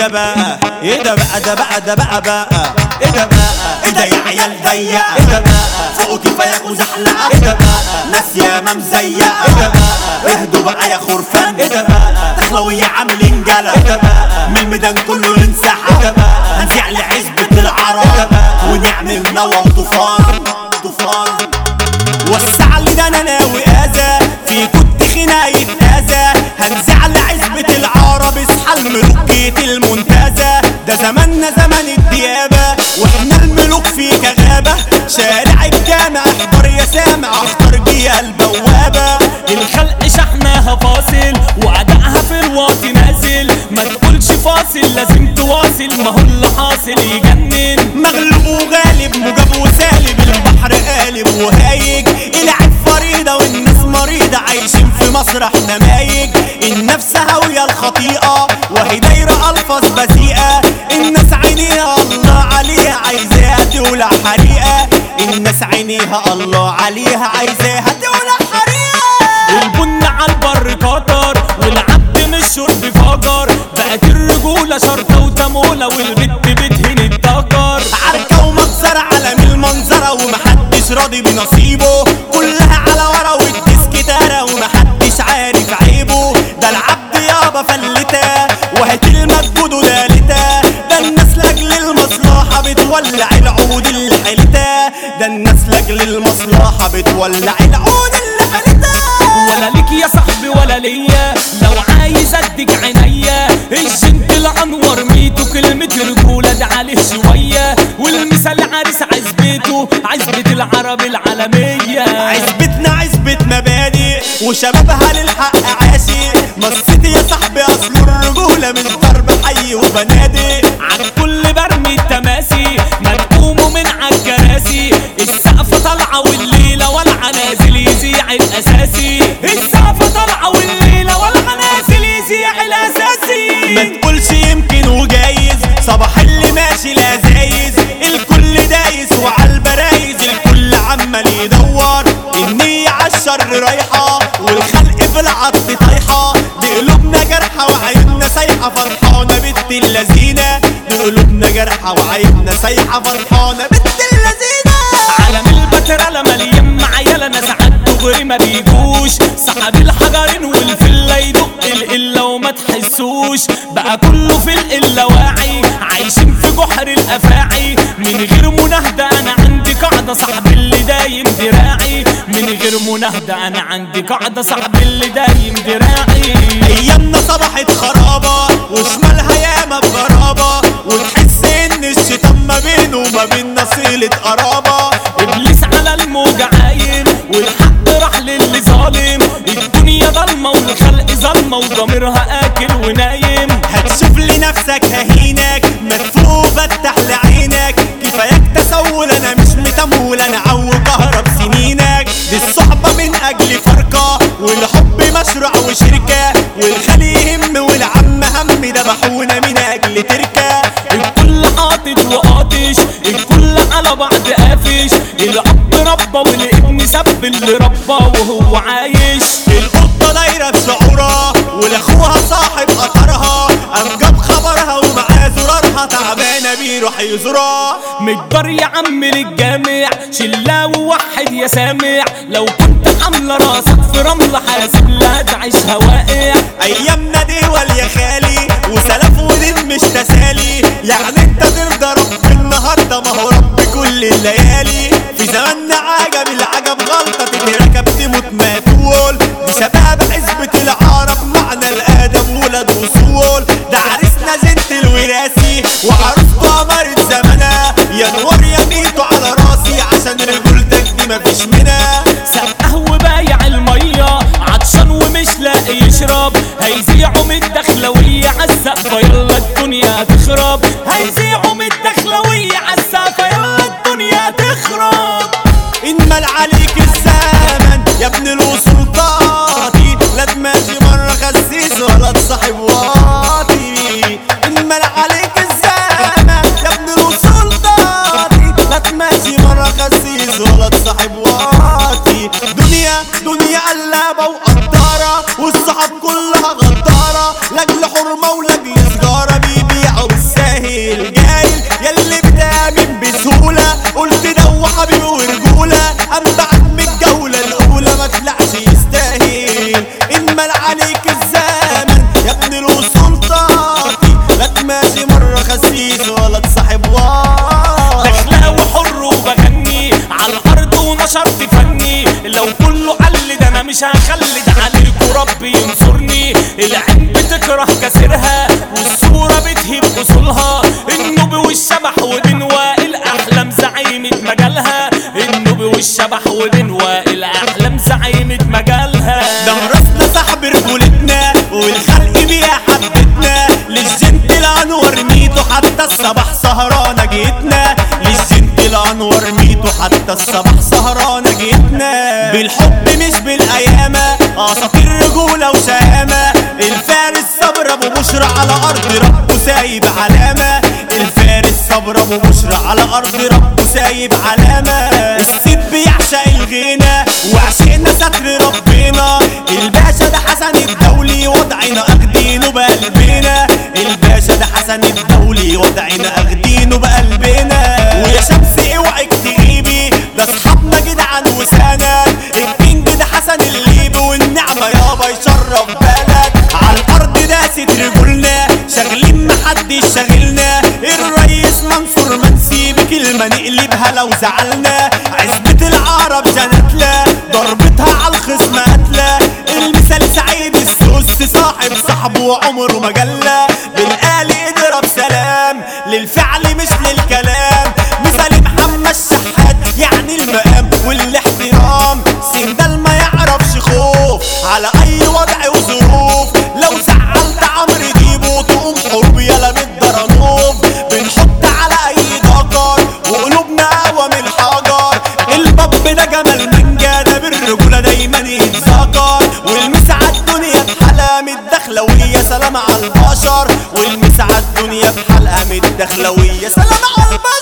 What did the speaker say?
ده بقى ايه ده بقى ده بقى ده بقى ايه ده بقى ايه ده يا عيال ضيقة ايه ده بقى فوق كفاية وزحلقة ايه ده بقى ناس ياما مزيقة ايه ده بقى اهدوا بقى يا خرفان ايه ده بقى تخلوية عاملين جلا ايه ده بقى من الميدان كله ايه ينسحب ده بقى هنزع لعزبة ايه ده العرب بقى ونعمل نوى وطوفان طوفان وسع لي ده انا ناوي اذى في كنت خناية اذى هنزع لعزبة العرب اصحى الملوكية المنتزه ده زماننا زمن الديابة واحنا الملوك في كغابة شارع الجامع احضر يا سامع اختار بيها البوابة الخلق شحناها فاصل وعدقها في الواطي نازل ما تقولش فاصل لازم تواصل ما هو اللي حاصل يجنن مغلوب وغالب مجاب وسالب البحر قالب وهايج العب فريدة والناس مريضة عايشين في مسرح نمايج النفس هاوية الخطيئة وهي دايرة ألفاظ بذيئة الناس عينيها الله عليها عايزاها تولع حريقة الناس عينيها الله عليها عايزاها تولع حريقة البن على البر قطر والعبد من الشرب فجر بقت الرجولة شرطة وتمولة والبت بتهن الدكر عركة ومجزرة عالم المنظرة ومحدش راضي بنصيبه كلها على ورا والديسك تارة ومحدش عارف عيبه ده العبد يابا فلتة وهات المجهود ودالتة ده الناس لاجل المصلحة بتولع العود اللي حلتة ده الناس لاجل المصلحة بتولع العود اللي حلتة ولا ليك يا صاحبي ولا ليا لو عايز اديك عينيا الجنت الانور ميتو كلمة رجولة ده عليه شوية والمثال عريس عزبته عزبة العرب العالمية عزبتنا عزبة مبادئ وشبابها للحق عاشي مصيت يا صاحبي اصل الرجولة من ضرب حي وبنادق عالكل برمي التماسي ما تقوموا من عالكراسي السقف طالعة والليلة والعا نازل يذيع الاساسي السقف طالعة والليلة والعا نازل يذيع الاساسي ما تقولش يمكن وجايز صباح اللي ماشي لا زايز الكل دايس وعالبرايز الكل عمال يدور النية عالشر رايحة والخلق في العطف طايحة دي قلوبنا جرحة وعيوننا سايحة فرحانة بنت اللذينة دي قلوبنا جرحة وعيوننا سايحة فرحانة بنت اللذينة عالم البترالة مليان معيالة ناس عالدغري ما بيجوش صحاب الحجرين والفلة يدق القلة وما تحسوش بقى كله في القلة واعي عايشين في جحر الافاعي من غير مناهدة انا عندي قاعدة صاحبي اللي دايم دراعي من غير مناهدة انا عندي قاعدة صاحبي اللي دايم دراعي ايامنا صبحت خرابة وشمالها ياما بغرابة وتحس ان الشيطان ما بينه وما بيننا صلة قرابة ابليس على الموجة عايم والحق راح للي ظالم الدنيا ضلمة والخلق ظلمة وضميرها اكل ونايم هتشوف لنفسك ههينك مدفوع فتح لعينك كفاياك تسول انا مش متمول انا عو كهرب سنينك دي الصحبة من اجل فرقة والحب مشروع وشركة والخلي يهم والعم هم دبحونا من اجل تركة الكل حاطط وقاطش الكل على بعض قافش الاب ربى والابن سب اللي ربى وهو عايش القطة دايرة بشعورها ولاخوها صاحب قطرها قام جاب خبرها ومعاه زرارها تعبانة بيروح يزورها متجر يا عم للجامع شلا ووحد يا سامع لو كنت حاملة راسك في رملة حاسب لا تعيشها واقع ايامنا دول يا خالي وسلف ودين مش تسالي يعني انت ترضى رب النهارده ما هو رب كل الليالي في زماننا عجب العجب غلطة تتركب تموت ما تقول دي شباب عزبة العرب معنى الادب ولاد وصول ده عريسنا زنت الوراثي وعروسته قمرت زمانها يا نور يا ميتو على راسي عشان رجولتك دي مفيش منها سقه وبايع المية عطشان ومش لاقي يشرب هيزيعوا من الدخلوية عالسقفة يلا الدنيا تخرب هيزيعوا من الدخلوية عالسقفة يلا الدنيا تخرب انمل عليك الزمن يا ابن الوصول طاطي لا تماشي مرة خسيس ولا تصاحب واطي انمل عليك الزمن يا ابن الوصول طاطي لا تماشي مرة خسيس ولا تصاحب واطي دنيا قلابة وقدارة والصحاب كلها غدارة لاجل حرمة ولاجل سجارة بيبيعوا لو كله قل ده انا مش هخلد عليكوا ربي ينصرني. العين بتكره كسرها والصورة بتهيب اصولها. النوبي والشبح وبين وائل احلام زعيمة مجالها. النوبي والشبح وبين وائل احلام زعيمة مجالها. ده مرسنا صاحب رجولتنا والخلق بيها حبتنا. للجنت الانور ميتو حتى الصباح سهرانة جيتنا. للجنت الانور ميتو حتى الصباح سهرانة جيتنا. بالحب مش بالايامة اساطير رجولة وشهامة. الفارس صبر ابو بشرى على ارض ربه سايب علامة. الفارس صبر ابو بشرى على ارض ربه سايب علامة. السيد بيعشق الغنى وعشقنا ستر ربنا. الباشا ده حسن الدولي وضعنا اخدينه بقلبنا. الباشا ده حسن الدولي وضعنا اخدينه بقلبنا. ويا شمس اوعك تغيبي ده اصحابنا جدعان وسند. الكينج ده حسن الليبي والنعمة يابا يشرف بلد. على الارض داست رجولنا شاغلين محدش شاغلنا. الريس منصور منسي بكلمة نقلبها لو زعلنا. عزبة العرب جنتلا ضربتها على الخصم قتلة. المثال سعيد السوس صاحب صاحبه وعمره مجلة. بالآلي اضرب سلام للفعل مش للكلام. مثال محمد شحات يعني المقام والاحترام. سندال ما يعرفش خوف على اي وضع وظروف. لو زعلت عمرو ديبو تقوم حروب يلا بالدرانوف. بنحط على اي دكر وقلوبنا اقوى من الحجر. الباب ده جمال من جانا بالرجولة دايما يتذكر. والمسعى الدنيا بحلقة متدخلوية سلام على البشر. والمسعى الدنيا بحلقة متدخلوية سلام على البشر.